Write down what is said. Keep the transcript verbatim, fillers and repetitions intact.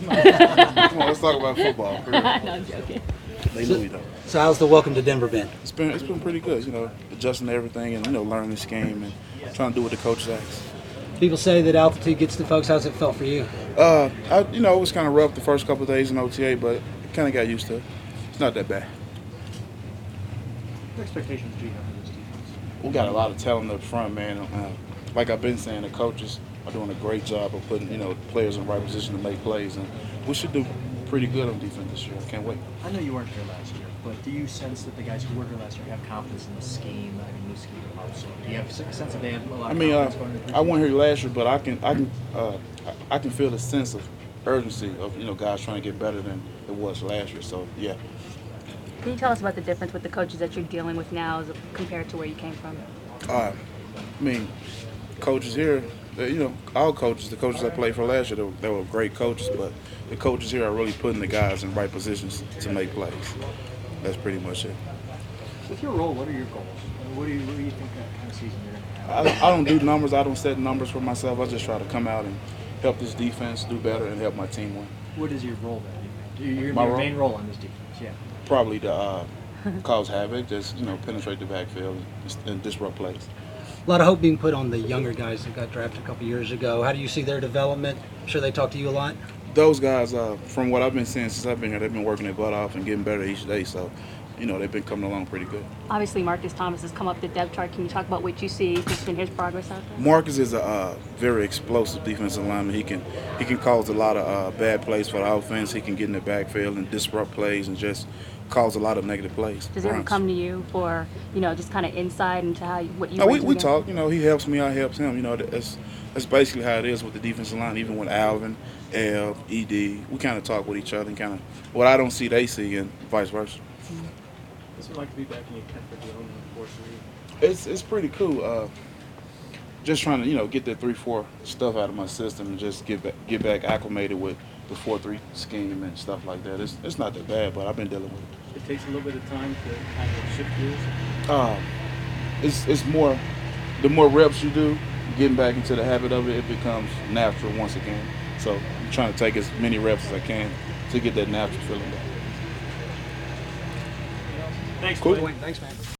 Come on, let's talk about football. no, I'm joking. They knew we don't. So how's the welcome to Denver been? It's been it's been pretty good, you know, adjusting to everything and you know learning this game and trying to do what the coaches ask. People say that altitude gets to folks. How's it felt for you? Uh, I, you know, it was kind of rough the first couple of days in O T A, but kind of got used to it. It's not that bad. What expectations do you have for this defense? We got a lot of talent up front, man. Uh, like I've been saying, the coaches are doing a great job of putting you know players in the right position to make plays, and we should do pretty good on defense this year. I can't wait. I know you weren't here last year, but do you sense that the guys who were here last year have confidence in the scheme? I mean, new scheme also. Do you have a sense that they have a lot I of mean, uh, confidence going into the I wasn't here last year, but I can I can uh, I can feel the sense of urgency of you know guys trying to get better than it was last year. So yeah. Can you tell us about the difference with the coaches that you're dealing with now as compared to where you came from? Uh, I mean, coaches here, uh, you know, all coaches, the coaches I played for last year, they were, they were great coaches, but the coaches here are really putting the guys in right positions to make plays. That's pretty much it. With your role, what are your goals? And what do you, what do you think that kind of season you're going to have? I, I don't do numbers. I don't set numbers for myself. I just try to come out and help this defense do better and help my team win. What is your role then? Your, your, My your role? main role on this defense, yeah. Probably to uh, cause havoc, just you know, penetrate the backfield and, and disrupt plays. A lot of hope being put on the younger guys that got drafted a couple years ago. How do you see their development? I'm sure they talk to you a lot. Those guys, uh, from what I've been seeing since I've been here, they've been working their butt off and getting better each day. So, you know, they've been coming along pretty good. Obviously, Marcus Thomas has come up the depth chart. Can you talk about what you see just in his progress out there? Marcus is a uh, very explosive defensive lineman. He can he can cause a lot of uh, bad plays for the offense. He can get in the backfield and disrupt plays and just cause a lot of negative plays. Does he ever come to you for, you know, just kind of insight into how you, what you? No, bring we, to we the game? talk. You know, he helps me. I helps him. You know, that's that's basically how it is with the defensive line. Even with Alvin, L, E D, we kind of talk with each other and kind of what I don't see, they see, and vice versa. What's it like to be back in your comfort zone in the fourth three? It's it's pretty cool. Uh, just trying to you know get that three four stuff out of my system and just get back get back acclimated with the four three scheme and stuff like that. It's it's not that bad, but I've been dealing with it. It takes a little bit of time to kind of shift gears. Um, it's it's more the more reps you do, getting back into the habit of it, it becomes natural once again. So I'm trying to take as many reps as I can to get that natural feeling back. Thanks, Cool. Dwayne. Thanks, man.